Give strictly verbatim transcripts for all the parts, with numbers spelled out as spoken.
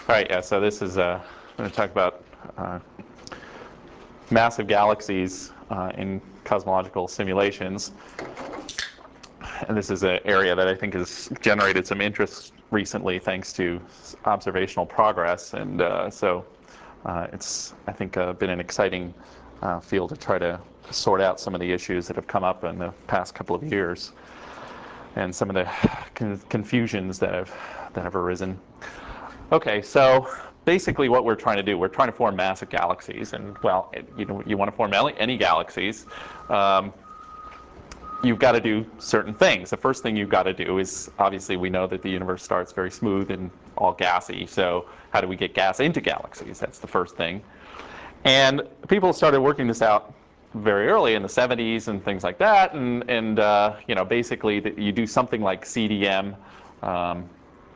All right, yeah, so this is, uh, I'm going to talk about uh, massive galaxies uh, in cosmological simulations. And this is an area that I think has generated some interest recently thanks to observational progress. And uh, so uh, it's, I think, uh, been an exciting uh, field to try to sort out some of the issues that have come up in the past couple of years and some of the con confusions that have, that have arisen. Okay, so basically what we're trying to do, we're trying to form massive galaxies. And, well, it, you know, you want to form any, any galaxies. Um, You've got to do certain things. The first thing you've got to do is, obviously, we know that the universe starts very smooth and all gassy. So how do we get gas into galaxies? That's the first thing. And people started working this out very early in the seventies and things like that. And, and uh, you know, basically, the, you do something like C D M. Um,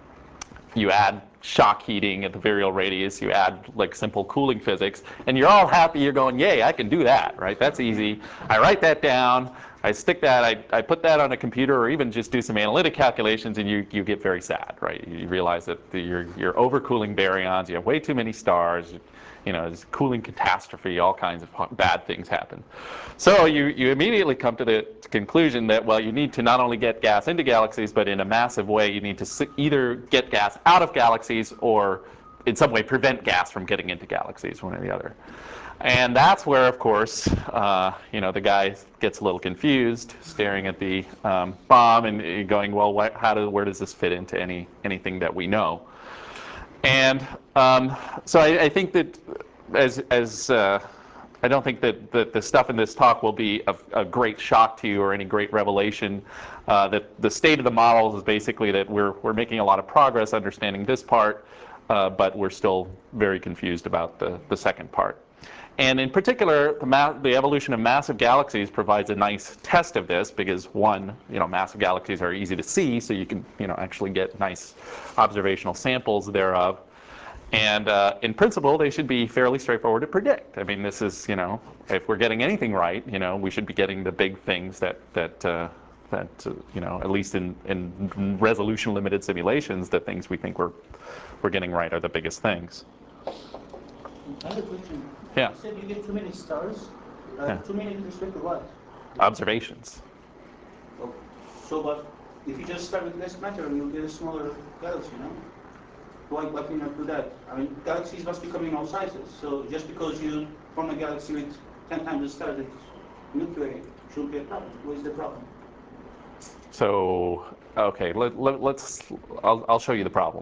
you add shock heating at the virial radius, you add like simple cooling physics, and you're all happy, you're going, yay, I can do that, right? That's easy. I write that down, I stick that, I, I put that on a computer, or even just do some analytic calculations, and you, you get very sad, right? You realize that the, you're, you're overcooling baryons, you have way too many stars, you know, there's cooling catastrophe, all kinds of bad things happen. So you, you immediately come to the conclusion that, well, you need to not only get gas into galaxies, but in a massive way, you need to either get gas out of galaxies or in some way prevent gas from getting into galaxies, one or the other. And that's where, of course, uh, you know, the guy gets a little confused, staring at the um, bomb and going, well, what, how do, where does this fit into any, anything that we know? And um, so I, I think that as, as uh, I don't think that, that the stuff in this talk will be a, a great shock to you or any great revelation. Uh, that the state of the models is basically that we're, we're making a lot of progress understanding this part, uh, but we're still very confused about the, the second part. And in particular, the, ma the evolution of massive galaxies provides a nice test of this because, one, you know, massive galaxies are easy to see, so you can, you know, actually get nice observational samples thereof. And uh, in principle, they should be fairly straightforward to predict. I mean, this is, you know, if we're getting anything right, you know, we should be getting the big things that, that, uh, that uh, you know, at least in, in resolution-limited simulations, the things we think we're, we're getting right are the biggest things. I have a question. Yeah. You said you get too many stars? Uh, Yeah. Too many with respect to what? Observations. Oh, so, but if you just start with less matter, you'll get a smaller galaxy, no? Why, why can you not do that? I mean, galaxies must be coming in all sizes. So just because you form a galaxy with ten times the stars, it's Milky Way, shouldn't be a problem. What is the problem? So, okay, let, let, let's, I'll, I'll show you the problem.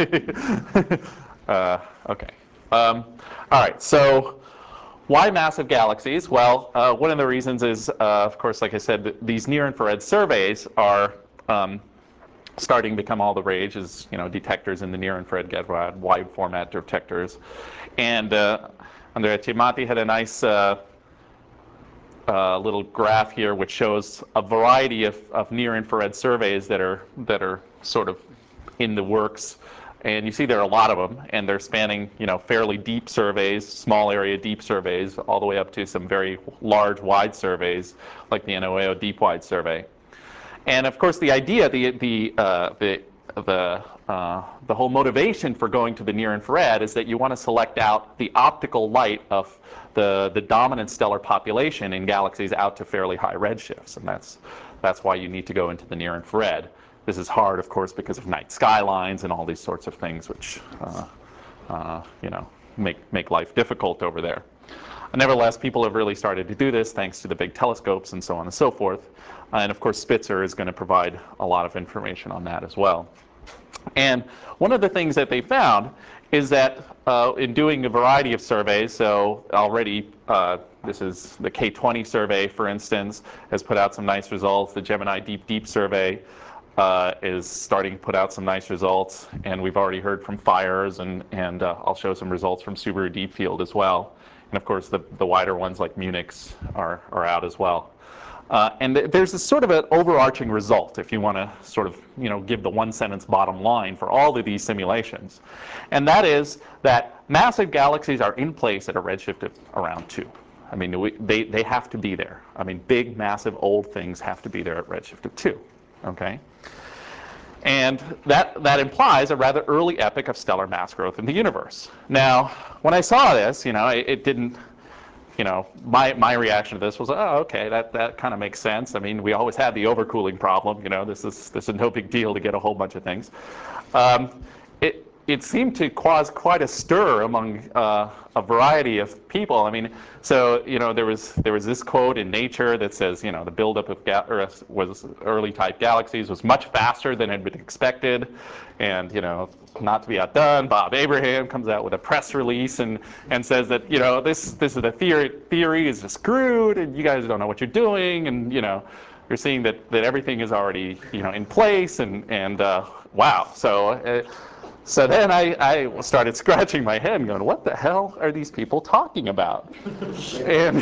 uh, okay. Um, all right, so why massive galaxies? Well, uh, one of the reasons is, uh, of course, like I said, these near-infrared surveys are um, starting to become all the rage as, you know, detectors in the near-infrared get wide, wide format detectors. And uh, Andrea Chiamati had a nice uh, uh, little graph here which shows a variety of, of near-infrared surveys that are, that are sort of in the works. And you see there are a lot of them, and they're spanning, you know, fairly deep surveys, small area deep surveys, all the way up to some very large wide surveys, like the NOAO Deep Wide Survey. And of course, the idea, the the uh, the the uh, the whole motivation for going to the near infrared is that you want to select out the optical light of the the dominant stellar population in galaxies out to fairly high redshifts, and that's that's why you need to go into the near infrared. This is hard, of course, because of night skylines and all these sorts of things, which uh, uh, you know make make life difficult over there. Nevertheless, people have really started to do this thanks to the big telescopes and so on and so forth. Uh, and of course, Spitzer is going to provide a lot of information on that as well. And one of the things that they found is that uh, in doing a variety of surveys, so already uh, this is the K twenty survey, for instance, has put out some nice results. The Gemini Deep Deep survey uh, is starting to put out some nice results. And we've already heard from FIRES, and, and uh, I'll show some results from Subaru Deep Field as well. And of course, the, the wider ones like Munich's are, are out as well. Uh, and th there's a sort of an overarching result, if you want to sort of, you know, give the one-sentence bottom line for all of these simulations. And that is that massive galaxies are in place at a redshift of around two. I mean, we, they, they have to be there. I mean, big, massive, old things have to be there at redshift of two, okay? And that, that implies a rather early epoch of stellar mass growth in the universe. Now, when I saw this, you know, it, it didn't, you know, my, my reaction to this was, oh, okay, that, that kind of makes sense. I mean, we always had the overcooling problem. You know, this is, this is no big deal to get a whole bunch of things. Um, it, it seemed to cause quite a stir among uh, a variety of people. I mean, so, you know, there was, there was this quote in Nature that says, you know, the buildup of ga Earth was early type galaxies was much faster than had been expected. And, you know, not to be outdone, Bob Abraham comes out with a press release and, and says that, you know, this, this is the theory, theory is screwed and you guys don't know what you're doing. And, you know, you're seeing that, that everything is already, you know, in place and, and uh, wow. So, uh, so then I, I started scratching my head and going, what the hell are these people talking about? and,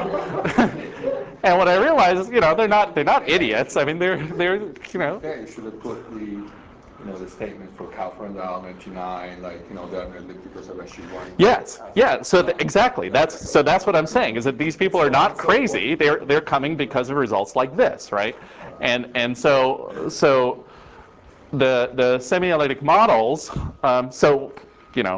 and what I realized is, you know, they're not, they're not idiots. I mean, they're, they're you know. Yeah, you should have put the, you know, the statement for California ninety-nine, like, you know, they're because of S G one. Yes, yeah, so the, exactly. That's, so that's what I'm saying, is that these people are not crazy. They're, they're coming because of results like this, right? And, and so, so the, the semi-analytic models, um, so, you know,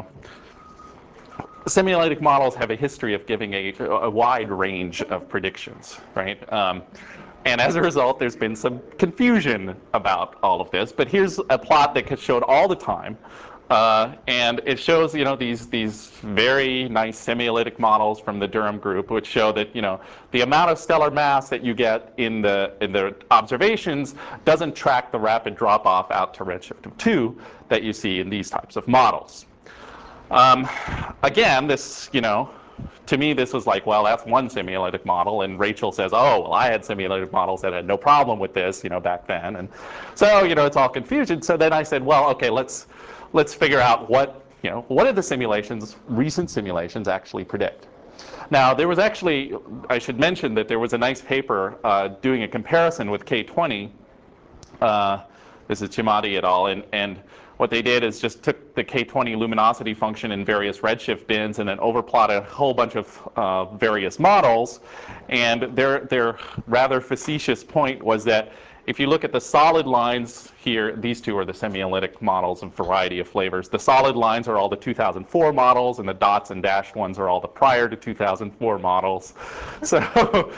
semi-analytic models have a history of giving a, a wide range of predictions, right? Um, and as a result, there's been some confusion about all of this. But here's a plot that showed all the time. Uh, and it shows, you know, these, these very nice semi-analytic models from the Durham group, which show that, you know, the amount of stellar mass that you get in the, in the observations doesn't track the rapid drop-off out to redshift of two that you see in these types of models. Um, again, this, you know, to me, this was like, well, that's one semi-analytic model. And Rachel says, oh, well, I had semi-analytic models that had no problem with this, you know, back then. And so, you know, it's all confusion. So then I said, well, OK, let's, let's figure out what, you know, what did the simulations, recent simulations, actually predict. Now, there was actually, I should mention that there was a nice paper uh, doing a comparison with K twenty. Uh, this is Chimati et al. And, and what they did is just took the K twenty luminosity function in various redshift bins and then overplotted a whole bunch of uh, various models. And their, their rather facetious point was that if you look at the solid lines here, these two are the semi-analytic models of a variety of flavors. The solid lines are all the two thousand four models, and the dots and dashed ones are all the prior to two thousand four models. So,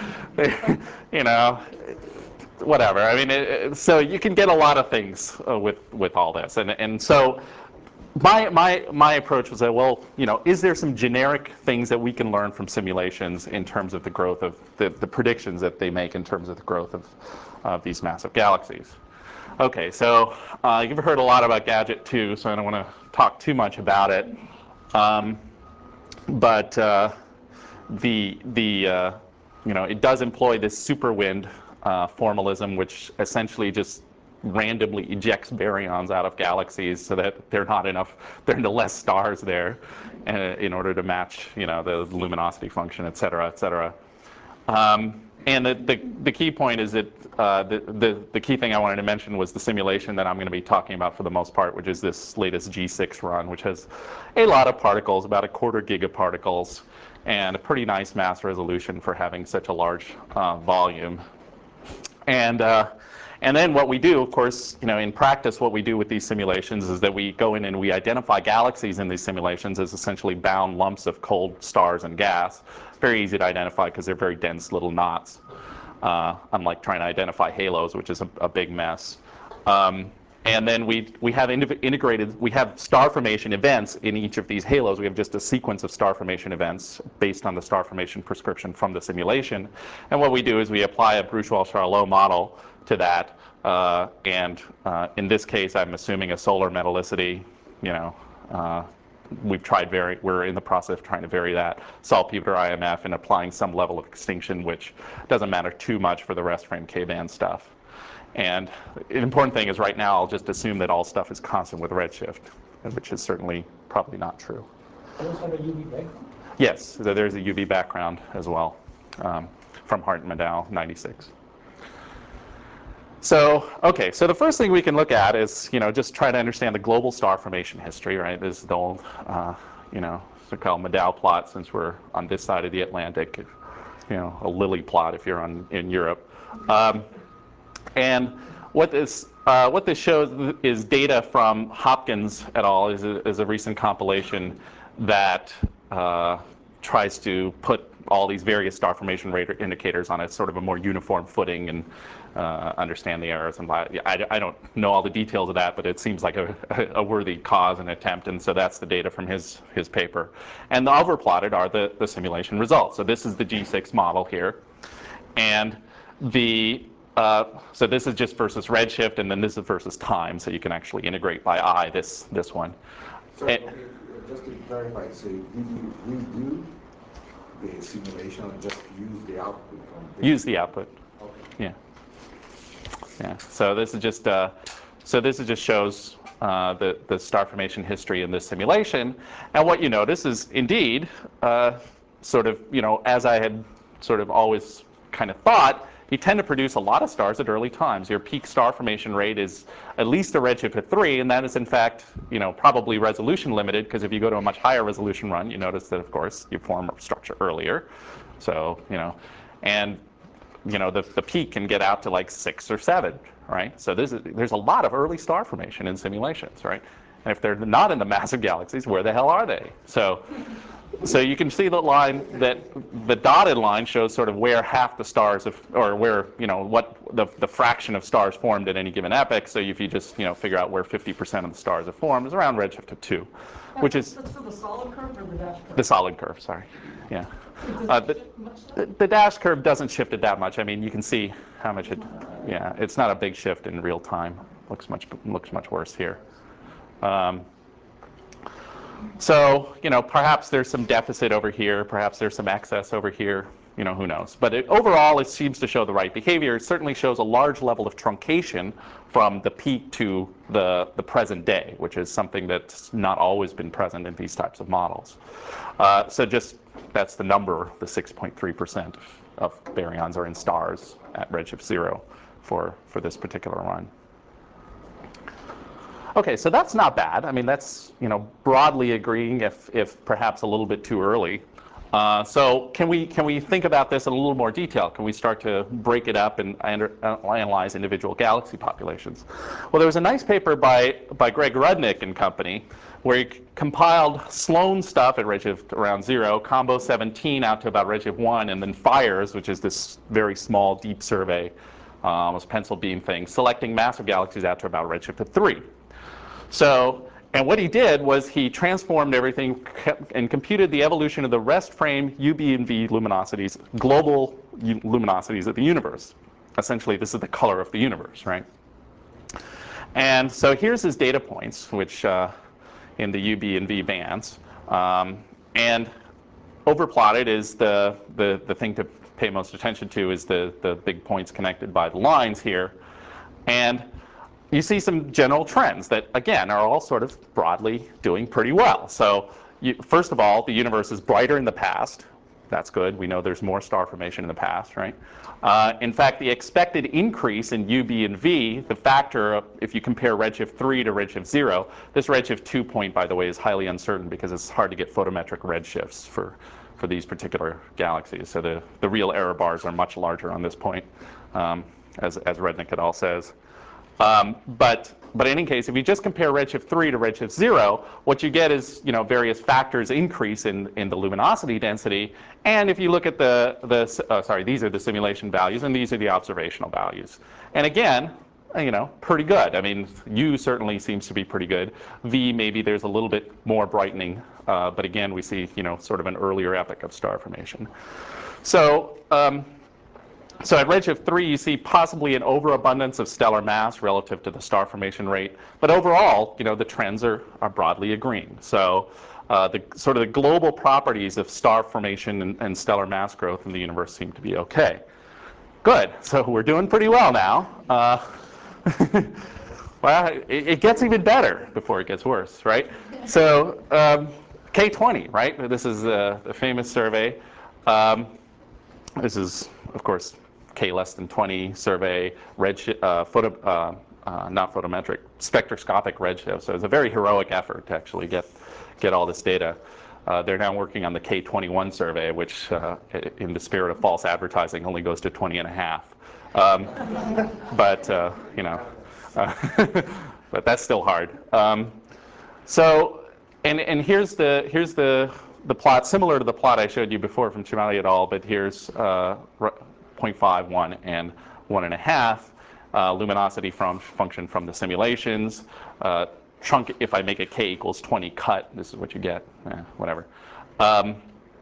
you know, whatever. I mean, it, so you can get a lot of things uh, with with all this, and and so my my my approach was that, well, you know, is there some generic things that we can learn from simulations in terms of the growth of the the predictions that they make in terms of the growth of of these massive galaxies? Okay, so uh, you've heard a lot about Gadget two, so I don't want to talk too much about it, um, but uh, the the uh, you know, it does employ this superwind uh, formalism, which essentially just randomly ejects baryons out of galaxies so that there are not enough, there are less stars there uh, in order to match, you know, the luminosity function, et cetera, et cetera. Um, and the, the, the key point is that uh, the, the, the key thing I wanted to mention was the simulation that I'm going to be talking about for the most part, which is this latest G six run, which has a lot of particles, about a quarter gigaparticles, and a pretty nice mass resolution for having such a large uh, volume. And, uh, and then what we do, of course, you know, in practice, what we do with these simulations is that we go in and we identify galaxies in these simulations as essentially bound lumps of cold stars and gas. Very easy to identify because they're very dense little knots, uh, unlike trying to identify halos, which is a, a big mess. Um, and then we, we have integrated, we have star formation events in each of these halos. We have just a sequence of star formation events based on the star formation prescription from the simulation. And what we do is we apply a Bruchwald-Charlot model to that. Uh, and uh, in this case, I'm assuming a solar metallicity, you know, uh, we've tried vary, we're in the process of trying to vary that saltpeter I M F and applying some level of extinction, which doesn't matter too much for the rest frame K-band stuff. And the important thing is right now I'll just assume that all stuff is constant with redshift, which is certainly probably not true. Those have a U V background? Yes, so there's a U V background as well um, from Hart and Maddow, ninety-six. So, okay, so the first thing we can look at is, you know, just try to understand the global star formation history, right? This is the old, uh, you know, so-called Maddow plot, since we're on this side of the Atlantic, you know, a Lilly plot if you're on, in Europe. Um, and what this uh, what this shows is data from Hopkins et al. is a, is a recent compilation that uh, tries to put all these various star formation rate indicators on a sort of a more uniform footing and uh, understand the errors. And I, I don't know all the details of that, but it seems like a, a worthy cause and attempt. And so that's the data from his his paper. And the overplotted are the the simulation results. So this is the G six model here, and the uh, so this is just versus redshift, and then this is versus time. So you can actually integrate by eye this this one. So And, okay, just to clarify, so did you redo the simulation or just use the output from this? use the output. Okay. Yeah. Yeah. So this is just uh, so this is just shows uh, the the star formation history in this simulation, and what you notice is indeed uh, sort of you know as I had sort of always kind of thought, you tend to produce a lot of stars at early times. Your peak star formation rate is at least a redshift of three, and that is in fact you know probably resolution limited, because if you go to a much higher resolution run, you notice that of course you form a structure earlier. So you know, and you know, the, the peak can get out to like six or seven, right? So this is, there's a lot of early star formation in simulations, right? And if they're not in the massive galaxies, where the hell are they? So, so you can see the line that the dotted line shows sort of where half the stars, of, or where, you know, what the, the fraction of stars formed at any given epoch. So if you just, you know, figure out where fifty percent of the stars have formed, is around redshift of two, which is That's for the solid curve or the dash curve? the solid curve, sorry. Yeah. Does Uh, it the, shift much the, then? the dash curve doesn't shift it that much. I mean, you can see how much it, yeah, it's not a big shift in real time. Looks much, looks much worse here. Um, so, you know, perhaps there's some deficit over here. Perhaps there's some excess over here. You know, who knows? But it, overall, it seems to show the right behavior. It certainly shows a large level of truncation from the peak to the, the present day, which is something that's not always been present in these types of models. Uh, so just, that's the number, the six point three percent of, of baryons are in stars at redshift zero for, for this particular run. Okay, so that's not bad. I mean, that's, you know, broadly agreeing, if, if perhaps a little bit too early. Uh, so can we, can we think about this in a little more detail? Can we start to break it up and analyze individual galaxy populations? Well, there was a nice paper by, by Greg Rudnick and company where he compiled Sloan stuff at redshift around zero, Combo seventeen out to about redshift one, and then FIRES, which is this very small, deep survey, uh, almost pencil beam thing, selecting massive galaxies out to about redshift of three. So, and what he did was he transformed everything and computed the evolution of the rest frame U, B, and V luminosities, global luminosities of the universe. Essentially, this is the color of the universe, right? And so here's his data points, which uh, in the U, B, and V bands. Um, and overplotted is the, the, the thing to pay most attention to, is the, the big points connected by the lines here. And you see some general trends that, again, are all sort of broadly doing pretty well. So you, first of all, the universe is brighter in the past. That's good. We know there's more star formation in the past, right? Uh, in fact, the expected increase in U, B, and V, the factor of, if you compare redshift three to redshift zero, this redshift two point, by the way, is highly uncertain because it's hard to get photometric redshifts for, for these particular galaxies. So the, the real error bars are much larger on this point, um, as, as Rudnick et al. Says. Um, but, but in any case, if you just compare redshift three to redshift zero, what you get is, you know, various factors increase in, in the luminosity density. And if you look at the, the uh, sorry, these are the simulation values, and these are the observational values. And again, you know, pretty good. I mean, U certainly seems to be pretty good. V, maybe there's a little bit more brightening. Uh, but again, we see, you know, sort of an earlier epoch of star formation. So, um, So at redshift three, you see possibly an overabundance of stellar mass relative to the star formation rate. But overall, you know, the trends are, are broadly agreeing. So uh, the sort of the global properties of star formation and, and stellar mass growth in the universe seem to be OK. Good. So we're doing pretty well now. Uh, well, it, it gets even better before it gets worse, right? So um, K twenty, right? This is uh, the famous survey. Um, this is, of course, K less than twenty survey, redshift, uh, photo, uh, uh, not photometric, spectroscopic redshift. So it's a very heroic effort to actually get, get all this data. Uh, they're now working on the K twenty-one survey, which, uh, in the spirit of false advertising, only goes to twenty and a half. Um, but, uh, you know, uh, but that's still hard. Um, so, and, and here's the, here's the, the plot, similar to the plot I showed you before from Chimali et al., but here's uh, zero point five, one, and one and a half uh, luminosity from function from the simulations. Uh, trunk, if I make a k equals twenty cut, this is what you get, eh, whatever. Um,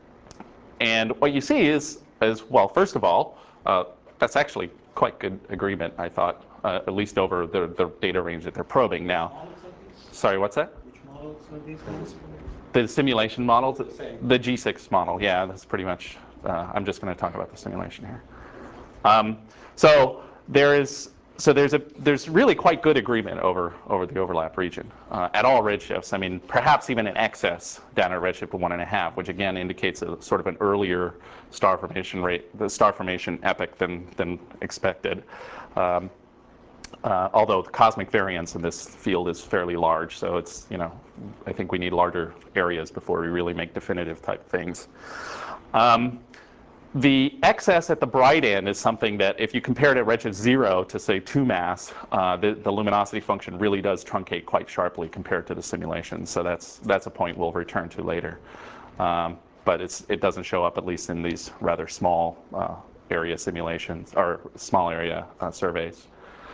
and what you see is, is well, first of all, uh, that's actually quite good agreement, I thought, uh, at least over the, the data range that they're probing now. Sorry, what's that? Which models are these ones? The simulation models, the G six model, yeah, that's pretty much, uh, I'm just going to talk about the simulation here. Um, so there is, so there's a, there's really quite good agreement over, over the overlap region uh, at all redshifts. I mean, perhaps even in excess down at redshift of one and a half, which again indicates a sort of an earlier star formation rate, the star formation epoch than, than expected. Um, Uh, although the cosmic variance in this field is fairly large, so it's, you know, I think we need larger areas before we really make definitive type things. Um, the excess at the bright end is something that if you compare it at redshift zero to say two mass, uh, the, the luminosity function really does truncate quite sharply compared to the simulation. So that's, that's a point we'll return to later. Um, but it's, it doesn't show up, at least in these rather small uh, area simulations, or small area uh, surveys.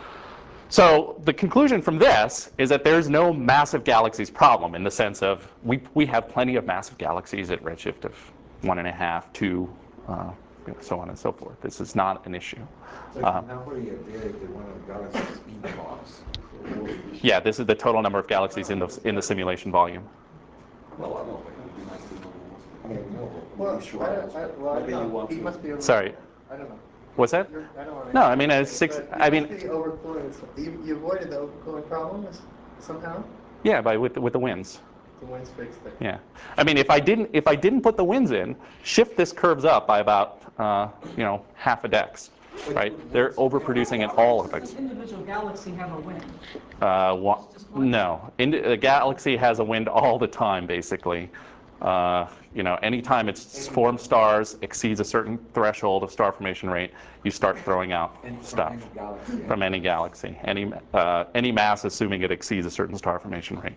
So the conclusion from this is that there's no massive galaxies problem in the sense of we, we have plenty of massive galaxies at redshift of one and a half, two, uh, so on and so forth. This is not an issue. So Uh, the number you did, the one of the galaxies in the box. yeah, this is the total number of galaxies in the, in the simulation volume. Well, I don't think it'd be nice to know. I mean, no, Well, sure. I don't, I, well, I Maybe you don't know. want He to. must be over. Sorry. I don't know. What's that? You're, I don't want to. No, I mean, it's six, But I you mean, must be overcooling. So you, you avoided the overcooling problem somehow? yeah, by, with, with the winds. The winds fixed it. Yeah, I mean, if I didn't, if I didn't put the winds in, shift this curves up by about, uh, you know, half a dex, right? They're overproducing at all of Does it. an individual galaxy have a wind? Uh, wa- no, Indi- a galaxy has a wind all the time, basically. Uh, you know, anytime its formed stars exceeds a certain threshold of star formation rate, you start throwing out And from stuff any galaxy. from any galaxy, any uh, any mass, assuming it exceeds a certain star formation rate.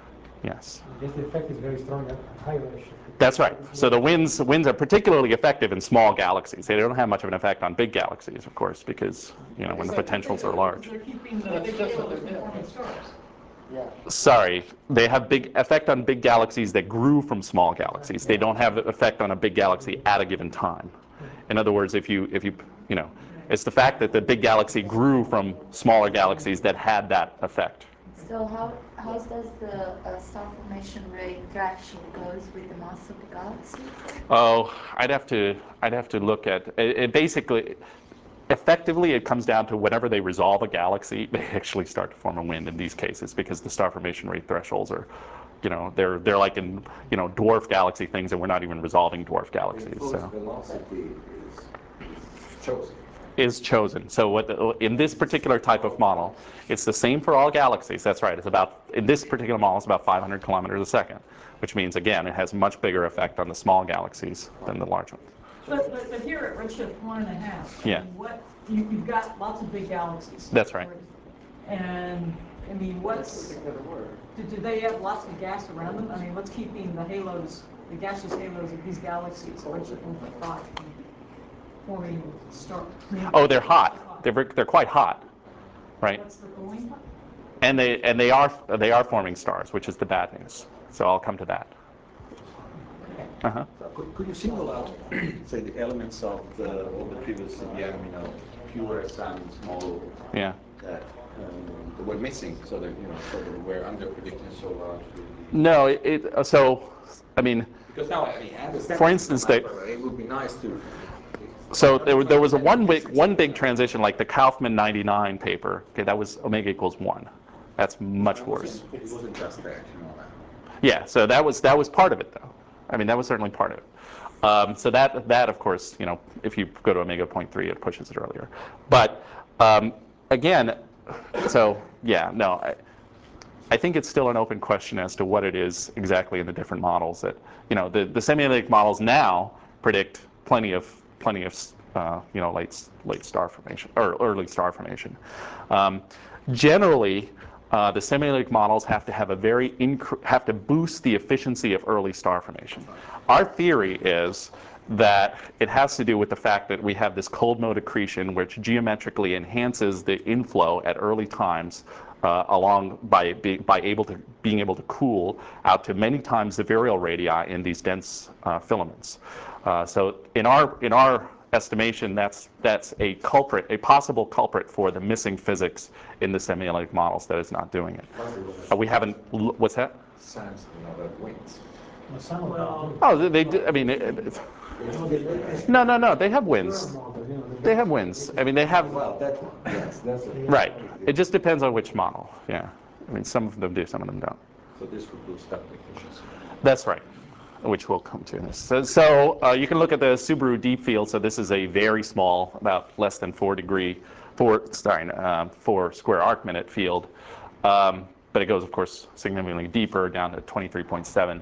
Yes. This effect is very strong at high redshift. That's right. So the winds, winds are particularly effective in small galaxies. They don't have much of an effect on big galaxies, of course, because, you know, when the potentials are large. They're keeping the That's big just what halos they're from doing. forming stars. Yeah. Sorry, they have big effect on big galaxies that grew from small galaxies. They don't have effect on a big galaxy at a given time. In other words, if you, if you, you know, it's the fact that the big galaxy grew from smaller galaxies that had that effect. So how, how does the uh, star formation rate threshold goes with the mass of the galaxy? Oh, I'd have to, I'd have to look at it. It basically, effectively, it comes down to whenever they resolve a galaxy, they actually start to form a wind in these cases because the star formation rate thresholds are, you know, they're they're like in, you know, dwarf galaxy things, and we're not even resolving dwarf galaxies. Impulse So velocity is, is chosen. is chosen. So what the, in this particular type of model, it's the same for all galaxies. That's right. It's about, in this particular model, it's about five hundred kilometers a second, which means again it has much bigger effect on the small galaxies than the large ones. But, but, but here at redshift one and a half, I Yeah. mean, what, you, you've got lots of big galaxies. That's right. And, I mean, what's, That's the word. do, do they have lots of gas around them? I mean, what's keeping the halos, the gaseous halos of these galaxies, redshift one point five, from forming stars? I mean, Oh, they're hot. They're ver- they're quite hot, right? What's the cooling part? And they and they are they are forming stars, which is the bad news. So I'll come to that. Uh-huh. So Could, could you single out, say, the elements of the, all the previous C B M, you know, pure sun, small, Yeah. that, um, that were missing, so that, you know, so that we're under predicting so large? No, it, it uh, so I mean, Because now, I mean, I understand. For instance, they- It would be nice to. so there, were- there was a one big one big transition, like the Kaufman ninety-nine paper. Okay, that was omega equals one. That's much worse. It wasn't just that, you know, that. Yeah, so that was that was part of it, though. I mean, that was certainly part of it. Um, so that that of course, you know, if you go to omega point three, it pushes it earlier. But um, again, so yeah, no, I, I think it's still an open question as to what it is exactly in the different models that, you know, the the semianalytic models now predict plenty of plenty of uh, you know, late late star formation or early star formation. Um, generally, uh, the semi-elliptic models have to have a very inc- have to boost the efficiency of early star formation. Our theory is that it has to do with the fact that we have this cold mode accretion, which geometrically enhances the inflow at early times, uh, along by be, by able to being able to cool out to many times the virial radii in these dense uh, filaments. Uh, so in our in our estimation, that's that's a culprit, a possible culprit for the missing physics in the semi-elliptic models that is not doing it. Uh, we haven't. What's that? Samsung, you know, that wings. Well, some of them. Oh, they, they do. I mean, it, it, No, they- they- no, no, no. They have wins. Pure model, you know, They have wins. I mean, they have. Well, that one, yes, that's it. Right. It just depends on which model. Yeah. I mean, some of them do, some of them don't. So this would boost up the efficiency. That's right, which we'll come to in this. So, so uh, you can look at the Subaru deep field. So this is a very small, about less than four degree, four sorry, um, four square arc minute field. Um, but it goes, of course, significantly deeper, down to twenty-three point seven.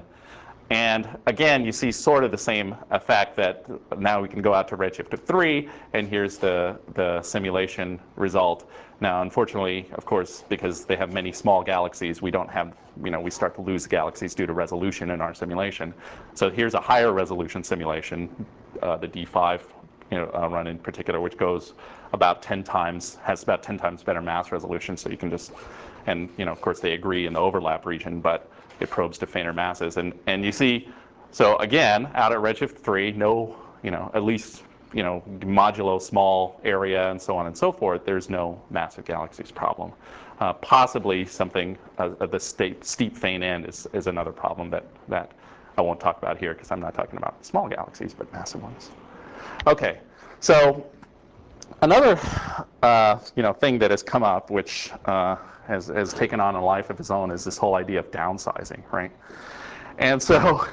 And again, you see sort of the same effect that now we can go out to redshift of three, and here's the, the simulation result. Now, unfortunately, of course, because they have many small galaxies, we don't have, you know, we start to lose galaxies due to resolution in our simulation. So here's a higher resolution simulation, uh, the D five you know, uh, run in particular, which goes about ten times, has about ten times better mass resolution. So you can just, and you know, of course, they agree in the overlap region, but it probes to fainter masses. And, and you see, so again, out at redshift three, no, you know, at least, you know, modulo small area and so on and so forth, there's no massive galaxies problem. Uh, possibly something, uh, the steep, steep faint end is, is another problem that, that I won't talk about here because I'm not talking about small galaxies, but massive ones. Okay, so another uh, you know, thing that has come up, which uh, has, has taken on a life of its own, is this whole idea of downsizing, right? And so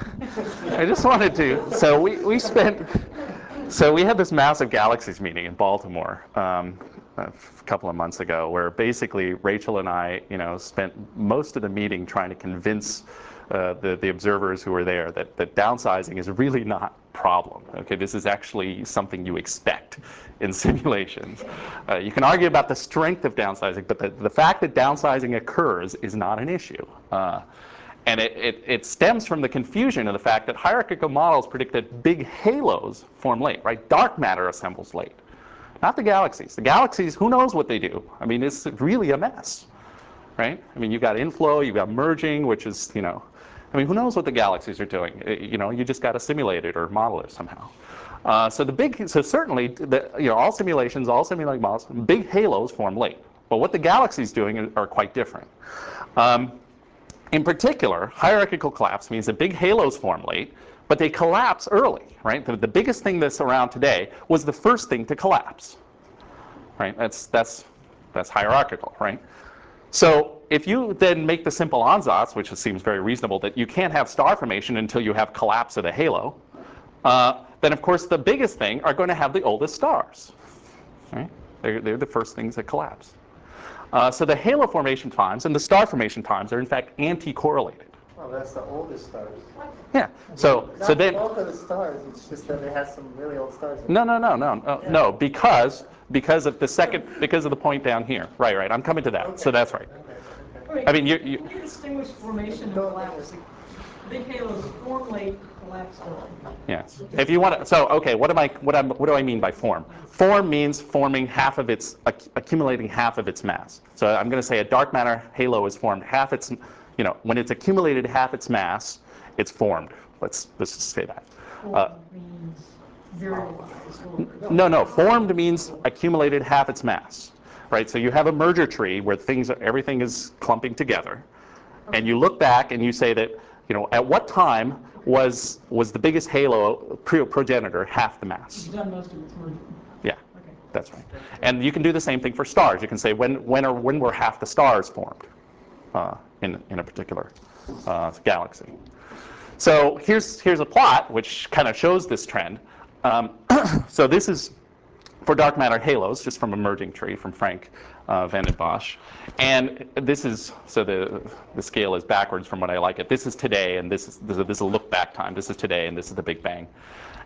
I just wanted to, so we, we spent, so we had this massive galaxies meeting in Baltimore um, a couple of months ago, where basically Rachel and I, you know, spent most of the meeting trying to convince uh, the, the observers who were there that, that downsizing is really not a problem. Okay, this is actually something you expect in simulations. Uh, you can argue about the strength of downsizing, but the, the fact that downsizing occurs is not an issue. Uh, and it, it, it stems from the confusion of the fact that hierarchical models predict that big halos form late, right? Dark matter assembles late, not the galaxies. The galaxies, who knows what they do? I mean, it's really a mess, right? I mean, you've got inflow, you've got merging, which is, you know, I mean, who knows what the galaxies are doing? You know, you just got to simulate it or model it somehow. Uh, so the big, so certainly, the, you know, all simulations, all simulating models, big halos form late. But what the galaxy's doing are quite different. Um, in particular, hierarchical collapse means that big halos form late, but they collapse early, right? The, the biggest thing that's around today was the first thing to collapse, right? That's, that's, that's hierarchical, right? So if you then make the simple ansatz, which seems very reasonable, that you can't have star formation until you have collapse of the halo, uh, then of course the biggest thing are going to have the oldest stars, right? They're, they're the first things that collapse. Uh, so the halo formation times and the star formation times are in fact anti-correlated. Oh, that's the oldest stars. Yeah. So Not so then. all of the stars. It's just that it has some really old stars. In No, no, no, no, no, Yeah. no. Because because of the second because of the point down here. Right, right. I'm coming to that. Okay. So that's right. Okay, okay. I mean, you. you Can you distinguish formation and collapse? Big halos form late, collapse early. Yes. If you want to, so okay, what am I? What am? What do I mean by form? Form means forming half of its, acc- accumulating half of its mass. So I'm going to say a dark matter halo is formed half its, you know, when it's accumulated half its mass, it's formed. Let's let's just say that. Uh, Form means virialized. or- no, no. Formed means accumulated half its mass, right? So you have a merger tree where things, everything is clumping together, and you look back and you say that, you know, at what time was was the biggest halo pro- progenitor half the mass? You've done most of its merging. Yeah, Okay. that's right. And you can do the same thing for stars. You can say when when are when were half the stars formed uh, in in a particular uh, galaxy. So here's here's a plot which kind of shows this trend. Um, so this is for dark matter halos, just from a merging tree from Frank uh, van den Bosch. And this is, so the, the scale is backwards from what I like it. This is today, and this is, this is, this is a look back time. This is today, and this is the Big Bang.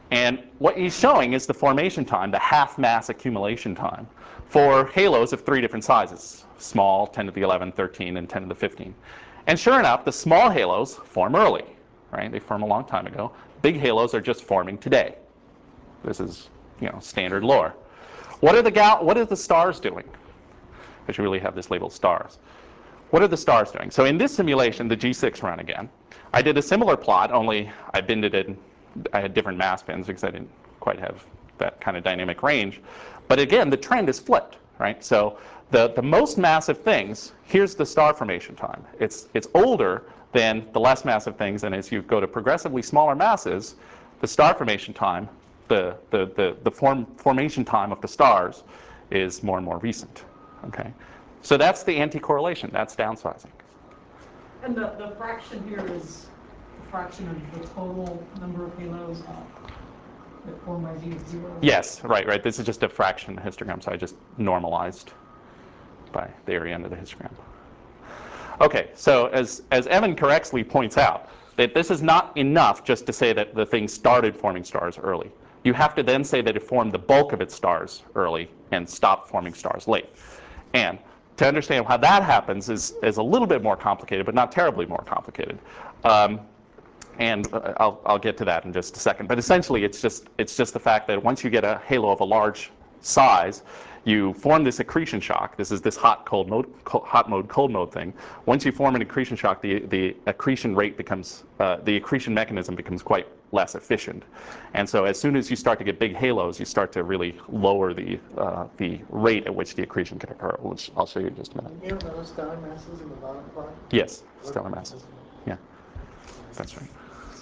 And what he's showing is the formation time, the half mass accumulation time, for halos of three different sizes: small, ten to the eleven, thirteen, and ten to the fifteen. And sure enough, the small halos form early, right? They form a long time ago. Big halos are just forming today. This is, you know, standard lore. What are the gal what are the stars doing? I should really have this labeled stars. What are the stars doing? So in this simulation, the G six run again, I did a similar plot, only I binned it in, I had different mass bins because I didn't quite have that kind of dynamic range. But again, the trend is flipped, right? So the, the most massive things, here's the star formation time. It's, it's older than the less massive things, and as you go to progressively smaller masses, the star formation time, the, the, the, the form, formation time of the stars is more and more recent, okay? So that's the anti-correlation, that's downsizing. And the, the fraction here is a fraction of the total number of halos uh, that form by G of zero? Yes, right, right. This is just a fraction histogram, so I just normalized by the area under the histogram. Okay, so as, as Evan correctly points out, that this is not enough just to say that the thing started forming stars early. You have to then say that it formed the bulk of its stars early and stopped forming stars late. And to understand how that happens is, is a little bit more complicated, but not terribly more complicated. Um, and I'll, I'll get to that in just a second. But essentially, it's just, it's just the fact that once you get a halo of a large size, you form this accretion shock. This is this hot, cold mode, cold, hot mode, cold mode thing. Once you form an accretion shock, the, the accretion rate becomes, uh, the accretion mechanism becomes quite less efficient. And so as soon as you start to get big halos, you start to really lower the, uh, the rate at which the accretion can occur, which I'll show you in just a minute. You have those stellar masses in the bottom part? Yes, stellar masses. Yeah, that's right.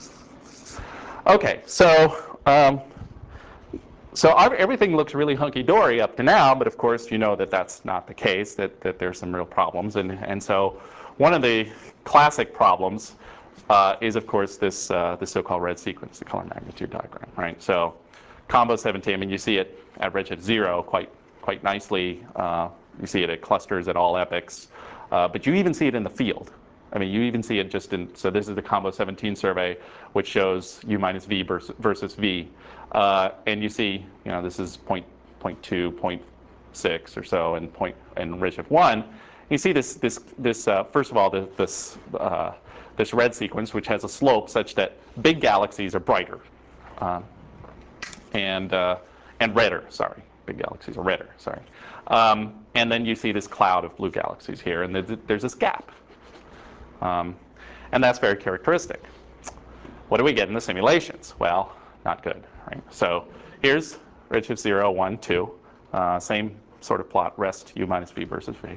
Okay, so um, so our, everything looks really hunky-dory up to now, but of course you know that that's not the case, that, that there's some real problems. And, and so one of the classic problems uh, is, of course, this, uh, this so-called red sequence, the color magnitude diagram, right? So combo seventeen, I mean, you see it at redshift zero quite, quite nicely. Uh, you see it at clusters at all epochs, uh, but you even see it in the field. I mean, you even see it just in, so this is the combo seventeen survey, which shows U minus V versus, versus V. Uh, and you see, you know, this is point, point two, point six or so, and point, and redshift one. You see this, this, this uh, first of all, this, this, uh, this red sequence, which has a slope such that big galaxies are brighter. Um, and, uh, and redder, sorry. Big galaxies are redder, sorry. Um, and then you see this cloud of blue galaxies here, and there's this gap. Um, and that's very characteristic. What do we get in the simulations? Well, not good, right? So here's redshift zero, one, two. Uh, same sort of plot, rest U minus V versus V.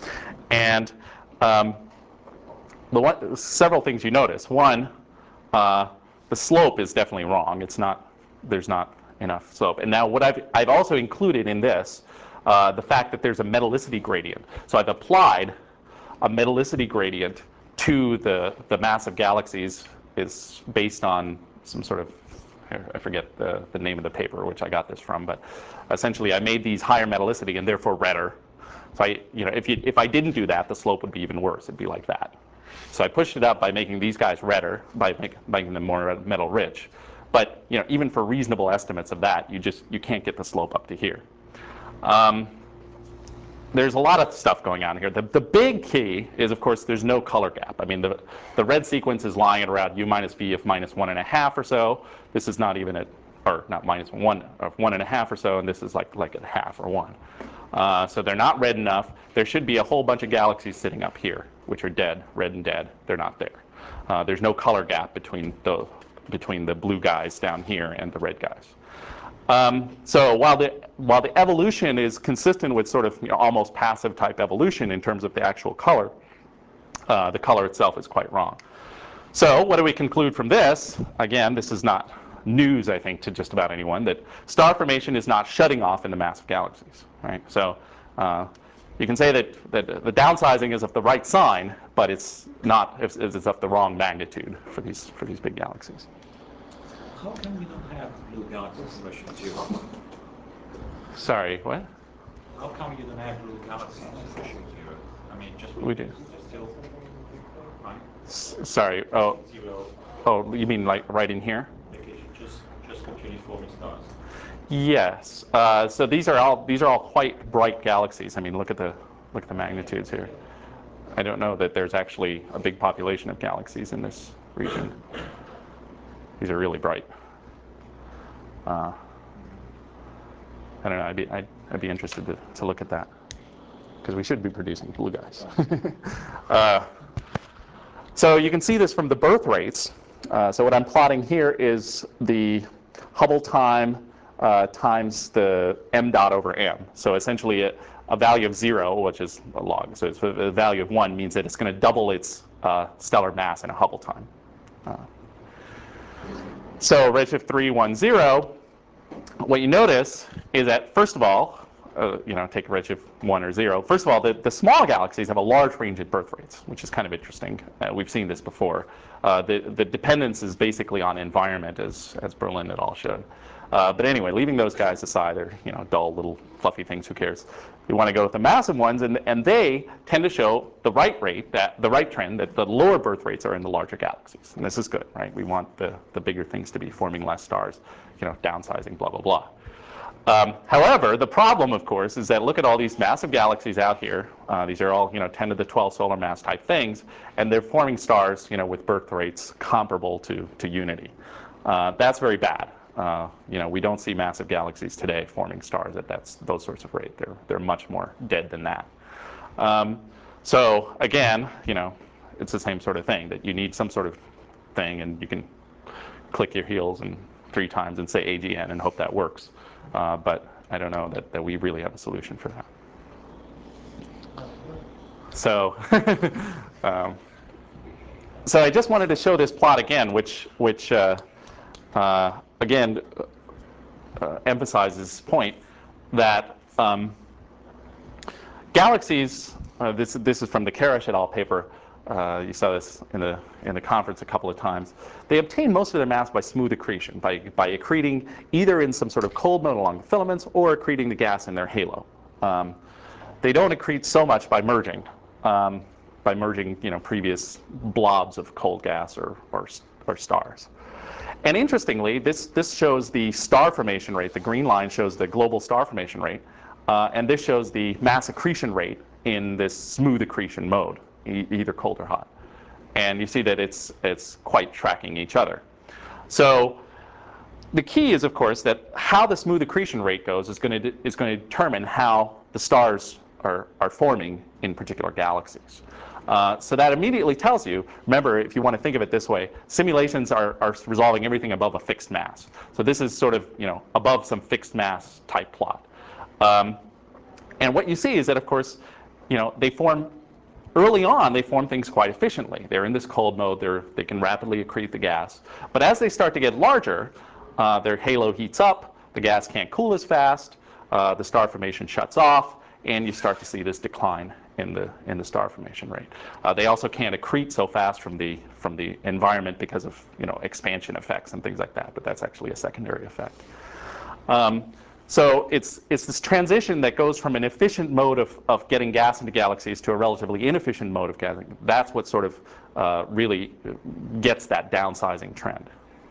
And um, the one, several things you notice. One, uh, the slope is definitely wrong. It's not, there's not enough slope. And now what I've, I've also included in this, uh, the fact that there's a metallicity gradient. So I've applied a metallicity gradient to the, the mass of galaxies is based on some sort of, I forget the, the name of the paper which I got this from, but essentially I made these higher metallicity and therefore redder. So I, you know, if, you, if I didn't do that, the slope would be even worse. It'd be like that. So I pushed it up by making these guys redder, by make, making them more metal rich. But you know, even for reasonable estimates of that, you just you can't get the slope up to here. Um, There's a lot of stuff going on here. The, the big key is, of course, there's no color gap. I mean, the, the red sequence is lying at around U minus V of minus one and a half or so. This is not even at, or not minus one, or one and a half or so, and this is like, like at half or one. Uh, so they're not red enough. There should be a whole bunch of galaxies sitting up here, which are dead, red and dead. They're not there. Uh, there's no color gap between the, between the blue guys down here and the red guys. Um, so while the, while the evolution is consistent with sort of, you know, almost passive type evolution in terms of the actual color, uh, the color itself is quite wrong. So what do we conclude from this? Again, this is not news, I think, to just about anyone, that star formation is not shutting off in the massive galaxies, right? So uh, you can say that, that the downsizing is of the right sign, but it's not, it's, it's of the wrong magnitude for these, for these big galaxies. How come we don't have blue galaxies in redshift zero? Sorry, what? How come you don't have blue galaxies in redshift zero? I mean, just We do. just still, right? S sorry. Oh. Zero. Oh, you mean like right in here? Like it just just continues forming stars? Yes. Uh, so these are all these are all quite bright galaxies. I mean, look at the look at the magnitudes here. I don't know that there's actually a big population of galaxies in this region. These are really bright. Uh, I don't know. I'd be I'd, I'd be interested to, to look at that because we should be producing blue guys. uh, so you can see this from the birth rates. Uh, so what I'm plotting here is the Hubble time uh, times the m dot over m. So essentially a, a value of zero, which is a log. So it's a value of one means that it's going to double its uh, stellar mass in a Hubble time. Uh, so redshift three one zero, what you notice is that first of all, uh, you know, take redshift one or zero. First of all, the, the small galaxies have a large range in birth rates, which is kind of interesting. Uh, we've seen this before. Uh, the, the dependence is basically on environment, as, as Berlin et al. Showed. Uh, but anyway, leaving those guys aside, they're you know dull little fluffy things. Who cares? You want to go with the massive ones, and and they tend to show the right rate, that the right trend, that the lower birth rates are in the larger galaxies, and this is good, right? We want the the bigger things to be forming less stars, you know, downsizing, blah blah blah. Um, however, the problem, of course, is that look at all these massive galaxies out here. Uh, these are all, you know, ten to the twelve solar mass type things, and they're forming stars, you know, with birth rates comparable to to Unity. Uh, that's very bad. Uh, you know, we don't see massive galaxies today forming stars at that's those sorts of rate. They're they're much more dead than that. Um, so again, you know, it's the same sort of thing that you need some sort of thing, and you can click your heels and three times and say A G N and hope that works. Uh, but I don't know that, that we really have a solution for that. So, um, so I just wanted to show this plot again, which, which uh, uh, again, uh, emphasizes this point that um, galaxies, uh, this, this is from the Karash et al. Paper, uh, you saw this in the, in the conference a couple of times. They obtain most of their mass by smooth accretion, by, by accreting either in some sort of cold mode along the filaments or accreting the gas in their halo. Um, they don't accrete so much by merging, um, by merging you know, previous blobs of cold gas or, or, or stars. And interestingly, this, this shows the star formation rate. The green line shows the global star formation rate. Uh, and this shows the mass accretion rate in this smooth accretion mode, e either cold or hot. And you see that it's, it's quite tracking each other. So the key is, of course, that how the smooth accretion rate goes is going to, is going to determine how the stars are, are forming in particular galaxies. Uh, so that immediately tells you, remember, if you want to think of it this way, simulations are, are resolving everything above a fixed mass. So this is sort of, you know, above some fixed mass type plot. Um, and what you see is that, of course, you know, they form, early on, they form things quite efficiently. They're in this cold mode. They're, they can rapidly accrete the gas. But as they start to get larger, uh, their halo heats up. The gas can't cool as fast. Uh, the star formation shuts off. And you start to see this decline in the in the star formation rate. Uh, they also can't accrete so fast from the from the environment because of you know expansion effects and things like that. But that's actually a secondary effect. Um, so it's it's this transition that goes from an efficient mode of of getting gas into galaxies to a relatively inefficient mode of gathering. That's what sort of uh, really gets that downsizing trend.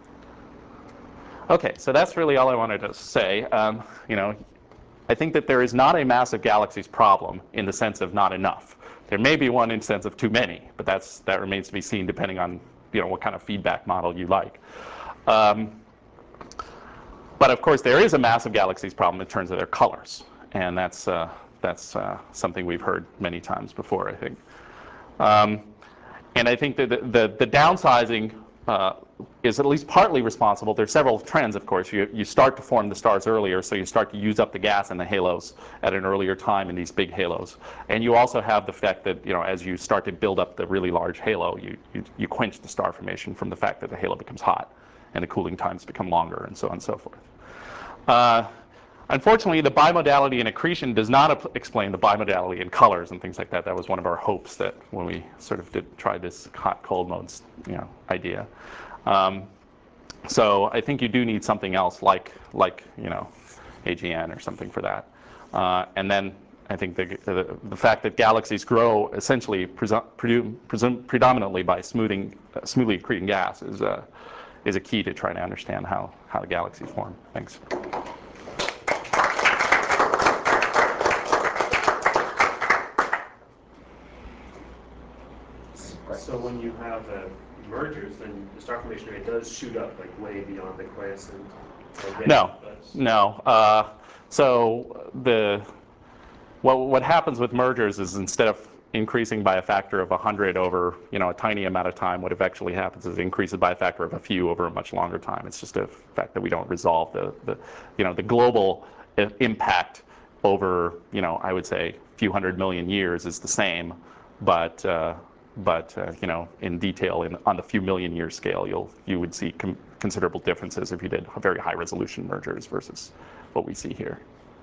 Okay, so that's really all I wanted to say. Um, you know. I think that there is not a massive galaxies problem in the sense of not enough. There may be one in the sense of too many, but that's, that remains to be seen depending on you know, what kind of feedback model you like. Um, but of course, there is a massive galaxies problem in terms of their colors. And that's, uh, that's uh, something we've heard many times before, I think. Um, and I think that the, the, the downsizing uh, is at least partly responsible. There are several trends, of course. You, you start to form the stars earlier, so you start to use up the gas in the halos at an earlier time in these big halos. And you also have the fact that, you know, as you start to build up the really large halo, you, you, you quench the star formation from the fact that the halo becomes hot and the cooling times become longer and so on and so forth. Uh, unfortunately, the bimodality in accretion does not explain the bimodality in colors and things like that. That was one of our hopes that when we sort of did try this hot-cold modes, you know, idea. Um, so I think you do need something else like, like you know, A G N or something for that. Uh, and then I think the, the, the fact that galaxies grow essentially presu presume, presume predominantly by smoothing, uh, smoothly accreting gas is, uh, is a key to trying to understand how, how the galaxies form. Thanks. So when you have uh, mergers, then the star formation rate does shoot up like way beyond the quiescent. Rate, No, but- no. Uh, so the what what happens with mergers is instead of increasing by a factor of one hundred over you know a tiny amount of time, what eventually happens is it increases by a factor of a few over a much longer time. It's just a fact that we don't resolve the, the you know the global i- impact over you know I would say a few hundred million years is the same, but uh, but uh, you know in detail in, on the few million year scale, you'll you would see com- considerable differences if you did very high resolution mergers versus what we see here.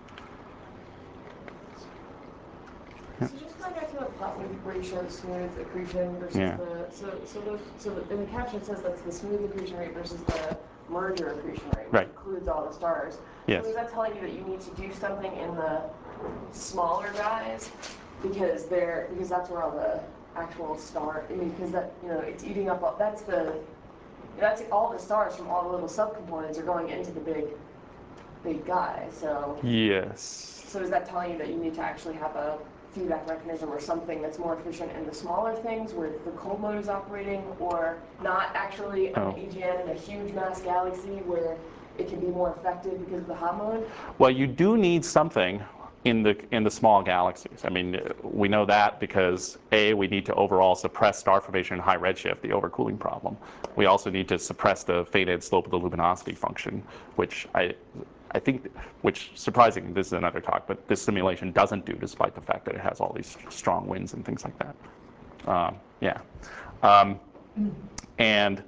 So just going back to the plot where you show the smooth accretion versus Yeah. the, so, so those, so the, in the caption it says that's the smooth accretion rate versus the merger accretion rate, which Right. includes all the stars. Yes. So is that telling you that you need to do something in the smaller guys because they're, because that's where all the actual star, I mean, because that, you know, it's eating up, all, that's the, that's all the stars from all the little subcomponents are going into the big, big guy, so. Yes. So is that telling you that you need to actually have a feedback mechanism or something that's more efficient in the smaller things where the cold mode is operating, or not actually an Oh. A G N in a huge mass galaxy where it can be more effective because of the hot mode? Well, you do need something in the in the small galaxies. I mean, uh, we know that because A, we need to overall suppress star formation in high redshift, the overcooling problem. We also need to suppress the faded slope of the luminosity function, which I I think, which surprising, this is another talk, but this simulation doesn't do despite the fact that it has all these strong winds and things like that. Um, yeah. Um, and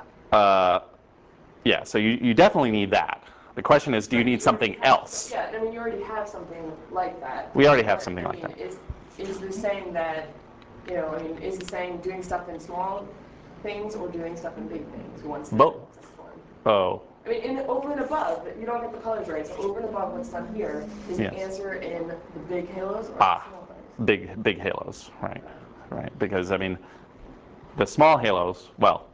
uh, yeah, so you, you definitely need that. The question is, do you need something else? Yeah, I mean, you already have something like that. We already have But, something I like mean, that. Is, is this saying that, you know, I mean, is it saying doing stuff in small things or doing stuff in big things once they're Both. formed? Oh, I mean, in the, over and above, you don't get the colors right, so over and above what's done here, is Yes. the answer in the big halos or Ah. the small things? big big halos, right? Right, because I mean, the small halos, well,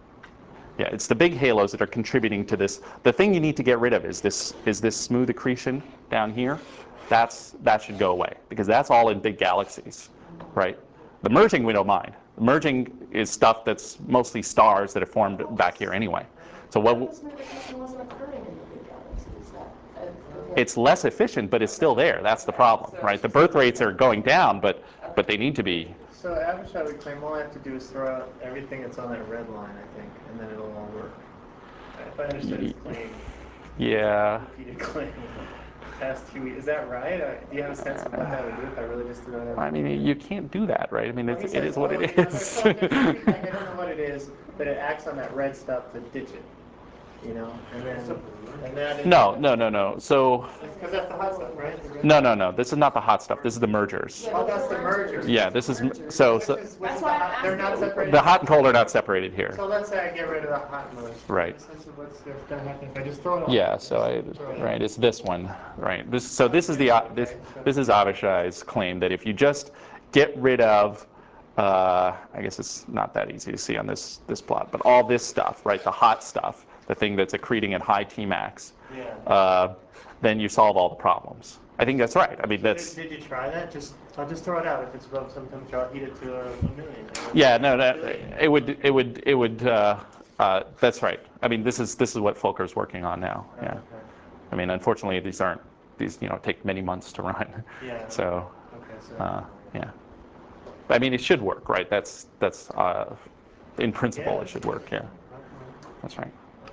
yeah, it's the big halos that are contributing to this. The thing you need to get rid of is this is this smooth accretion down here. That's that should go away because that's all in big galaxies, right? The merging we don't mind. The merging is stuff that's mostly stars that have formed back here anyway. So what? That smooth accretion wasn't occurring in the big galaxies. That, uh, It's less efficient, but it's still there. That's the problem, right? The birth rates are going down, but but they need to be. So Avishai would claim all I have to do is throw out everything that's on that red line, I think, and then it'll all work. If I understood his claim, Yeah. repeated claim, past two weeks, is that right? Uh, do you have a sense of what that would do if I really just threw out I everything? mean, you can't do that, right? I mean, Well, it's, he it says, is what oh, it you know, there's is. some- there's something, like, I don't know what it is, but it acts on that red stuff to ditch it, you know, and then, and that is. No, no, no, no. So, Because that's the hot stuff, right? The red no, stuff? no, no. This is not the hot stuff. This is the mergers. Oh, that's the merger. Yeah, this is so. Which so is, which That's is the why I'm hot, they're not asking. separated. the hot and cold are not separated here. So let's say I get rid of the hot mode. Right. This is what's gonna happen if I just throw it all. Yeah. So I, right, it's this one, right? This. So this is the uh, this this is Avishai's claim that if you just get rid of, uh, I guess it's not that easy to see on this this plot, but all this stuff, right? The hot stuff, the thing that's accreting at high T max, Yeah. uh, then you solve all the problems. I think that's right. I mean, that's. Did, did you try that? Just, I'll just throw it out. If it's above some temperature, I'll heat it to a, a million. Yeah, no, that, it would, it would, it would. Uh, uh, that's right. I mean, this is this is what Volker's working on now. Oh, Yeah. okay. I mean, unfortunately, these aren't these. You know, take many months to run. Yeah. So, Okay, so. uh, yeah. I mean, it should work, right? That's that's uh, in principle, Yeah. it should work. Yeah. That's right.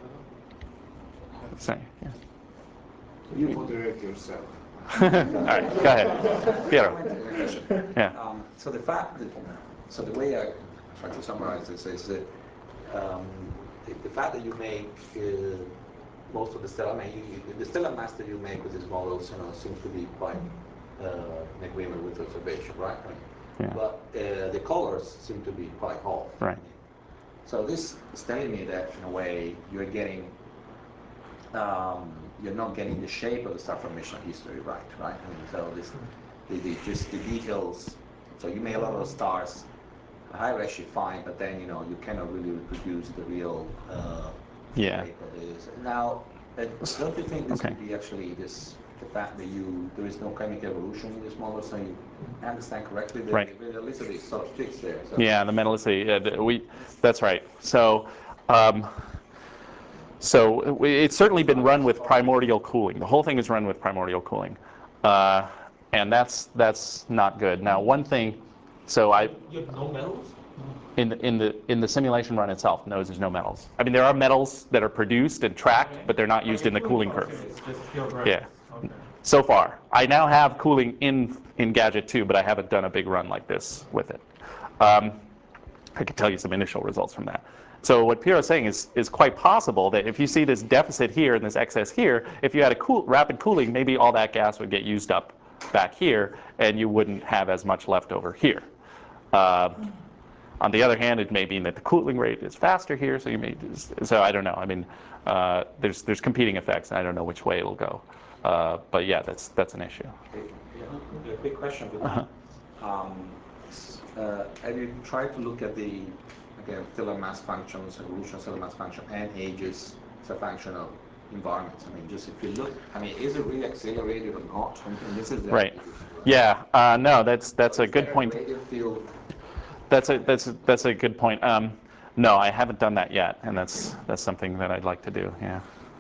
So, yeah. You moderate yourself. All right, go ahead, Piero. Yeah. Um, so the fact that, so the way I try to summarize this is that um, the, the fact that you make uh, most of the stellar, I mean, you, you, the stellar mass that you make with these models, you know, seems to be quite uh, in agreement with observation, right? I mean, Yeah. but uh, the colors seem to be quite off. Right. So this is telling me that in a way you're getting, um, you're not getting the shape of the star formation history right, right? I mean, so this, the, the, just the details. So you make a lot of stars, high redshift fine, but then you know you cannot really reproduce the real uh, Yeah. shape of this. Now, uh, don't you think this Okay. could be actually this, the fact that you, there is no chemical evolution in this model, so you understand correctly that Right. the metallicity sort of fixed there. So. Yeah, the metallicity. Yeah, the- we. That's right. So. Um, So we- it's certainly been run with primordial cooling. The whole thing is run with primordial cooling, uh, and that's that's not good. Now, one thing, so I You have no metals? in the in the in the simulation run itself, no, there's no metals. I mean, there are metals that are produced and tracked, but they're not used in the cooling curve. It's just pure brass. Yeah. Okay. So far, I now have cooling in in Gadget two, but I haven't done a big run like this with it. Um, I could tell you some initial results from that. So what Piero is saying is, is quite possible that if you see this deficit here and this excess here, if you had a cool, rapid cooling, maybe all that gas would get used up back here, and you wouldn't have as much left over here. Uh, on the other hand, it may mean that the cooling rate is faster here, so you may just, so I don't know. I mean, uh, there's there's competing effects, and I don't know which way it'll go. Uh, but yeah, that's that's an issue. A quick question would be, Uh-huh. um, uh, have you tried to look at the, again, stellar mass functions, evolution, stellar mass function, and ages as a function of environments? I mean, just if you look, I mean, is it really accelerated or not? And, and this is the Right. issue, right? Yeah. Uh, no, that's that's So a is good there point. radial field? That's a that's a, that's a good point. Um, no, I haven't done that yet, and that's that's something that I'd like to do. Yeah.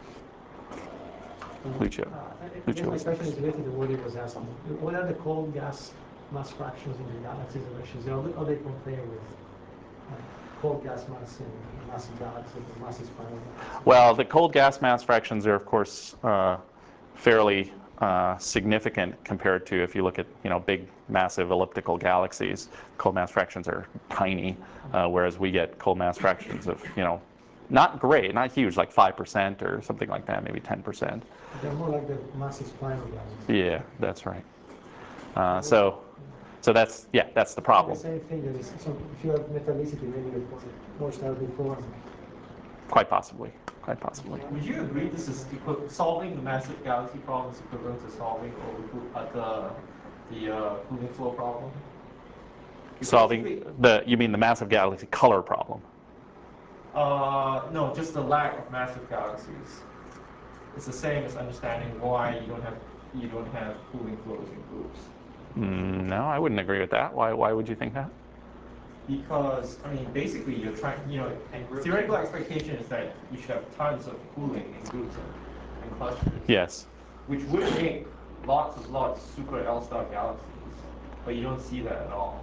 Lucio. Uh, I guess Lucio my was question next. is related to what he was asking. What are the cold gas mass fractions in the galaxies emissions? How do how they compare with uh, cold gas mass in massive galaxies and massive spiral galaxies? Well, the cold gas mass fractions are, of course, uh, fairly uh, significant compared to if you look at you know big, massive elliptical galaxies. Cold mass fractions are tiny, uh, whereas we get cold mass fractions of you know not great, not huge, like five percent or something like that, maybe ten percent. They're more like the massive spiral galaxies. Yeah, that's right. Uh, so, so that's yeah, that's the The problem. same thing. There is, so if you have metallicity, maybe you have more stable form. Quite possibly, quite possibly. Would you agree this is equi- solving the massive galaxy problem is equivalent to solving over uh, the the uh, cooling flow problem? Solving Basically- the you mean the massive galaxy color problem? Uh, no, just the lack of massive galaxies. It's the same as understanding why you don't have you don't have cooling flows in groups. Mm, no, I wouldn't agree with that. Why? Why would you think that? Because I mean, basically, you're trying. You know, theoretical expectation is that you should have tons of cooling in groups and, and clusters. Yes. Which would make lots and lots of super L-star galaxies, but you don't see that at all.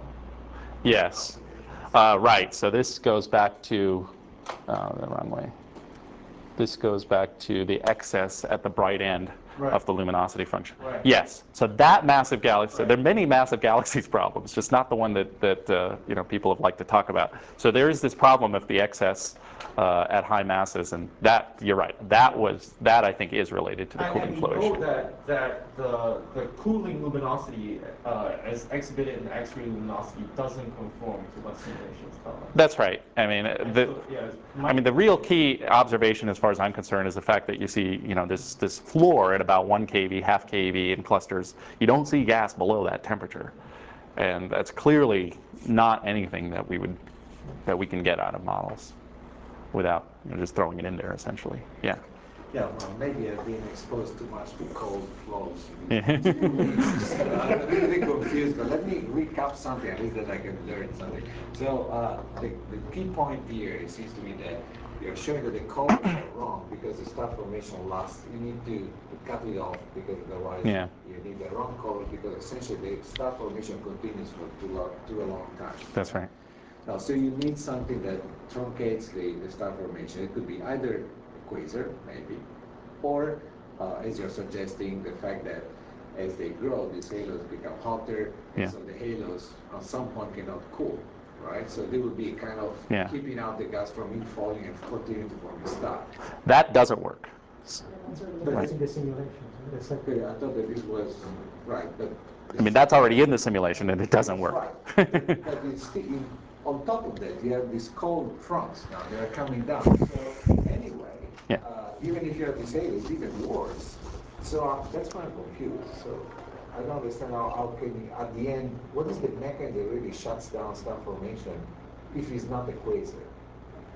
Yes. Uh, right. So this goes back to uh, the wrong way. This goes back to the excess at the bright end Right. of the luminosity function. Right. Yes. So that massive galaxy. Right. There are many massive galaxies problems, just not the one that that uh, you know people have liked to talk about. So there is this problem of the excess uh, at high masses, and that you're right. That was that I think is related to the And, cooling and we flow know issue. that that the the cooling luminosity, uh, as exhibited in X-ray luminosity, doesn't conform to what simulations tell us. That's right. I mean, And the, so, yeah, I mean, the real key observation, as far as I'm concerned, is the fact that you see, you know, this this floor at about one keV, half keV in clusters. You don't see gas below that temperature, and that's clearly not anything that we would that we can get out of models without you know, just throwing it in there, essentially. Yeah. Yeah, well, maybe I've been exposed too much to cold flows. Yeah. I'm a little bit confused, but let me recap something, at least that I can learn something. So uh, the, the key point here, it seems to me that you're showing that the colors are wrong because the star formation lasts. You need to, to cut it off because otherwise Yeah. you need the wrong color because essentially the star formation continues for too long, too a long time. That's right. Now, so you need something that truncates the, the star formation. It could be either a quasar, maybe, or, uh, as you're suggesting, the fact that as they grow, these halos become hotter, and Yeah. so the halos at some point cannot cool, right? So they would be kind of Yeah. keeping out the gas from infalling and continuing to form a star. That doesn't work. But Right. it's in the simulation. The second. Okay, I thought that this was right, but I mean, that's already in the simulation, and it doesn't work. Right. But, but it's still, in, on top of that, you have these cold fronts now, they are coming down. So anyway, Yeah. uh, even if you have this hail, it's even worse. So uh, that's why I'm confused. So I don't understand how, how can you, at the end, what is the mechanism that really shuts down star formation if it's not the quasar?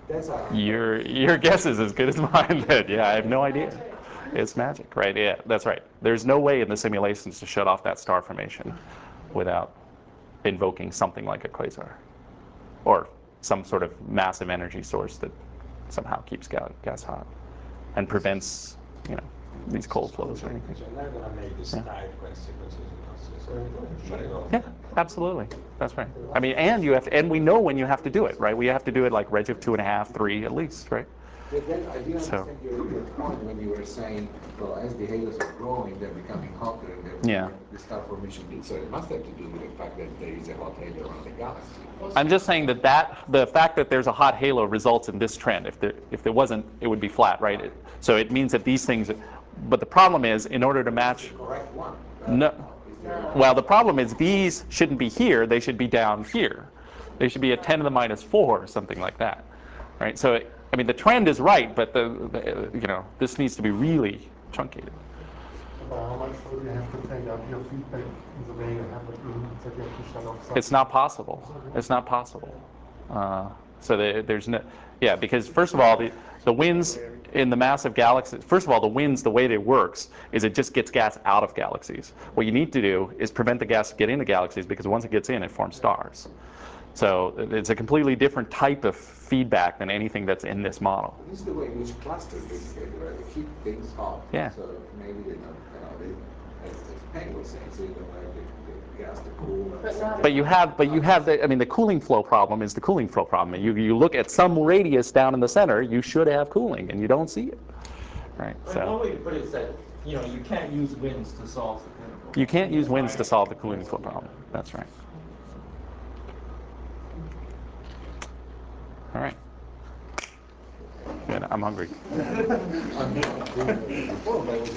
That's a. Your your guess is as good as mine. Then yeah, I have no idea. It's magic, right? Yeah, that's right. There's no way in the simulations to shut off that star formation without invoking something like a quasar or some sort of massive energy source that somehow keeps ga- gas hot and prevents, you know, these cold flows or anything. So I'm not gonna make this Yeah. tight question, but it's, it's, shut it off. Yeah, absolutely. That's right. I mean, and you have to, and we know when you have to do it, right? We have to do it like redshift two and a half, three at least, right? But then I didn't So- understand your, your point when you were saying, well, as the halos are growing, they're becoming hotter and they're Yeah. the star formation. So it must have to do with the fact that there is a hot halo around the galaxy. I'm just saying that, that the fact that there's a hot halo results in this trend. If there, if there wasn't, it would be flat, right? It, so it means that these things, but the problem is, in order to match, Correct one. no, well, the problem is these shouldn't be here, they should be down here. They should be at ten to the minus four or something like that, right? So, I mean, the trend is right, but the, the you know, this needs to be really truncated. How much would you have to take out your feedback the way you have it in, that you have to shut off It's not possible. It's not possible. Uh, so the, there's no, yeah, because first of all, the, the winds in the massive galaxies, first of all, the winds, the way it works is it just gets gas out of galaxies. What you need to do is prevent the gas from getting into galaxies, because once it gets in, it forms stars. So it's a completely different type of feedback than anything that's in this model. This is the way in which clusters basically, right? They keep things hot. Yeah. So maybe they don't, you know, they, as, as Peng was saying, so you don't have the, the gas to cool. But not But you have, but you have the, I mean, the cooling flow problem is the cooling flow problem. You, you look at some radius down in the center, you should have cooling, and you don't see it, right? One So way to put it is that, you know, you can't use winds to solve the cooling problem. you can't use winds to solve the cooling flow problem. That's right. All right. Good. I'm hungry. Before, but it was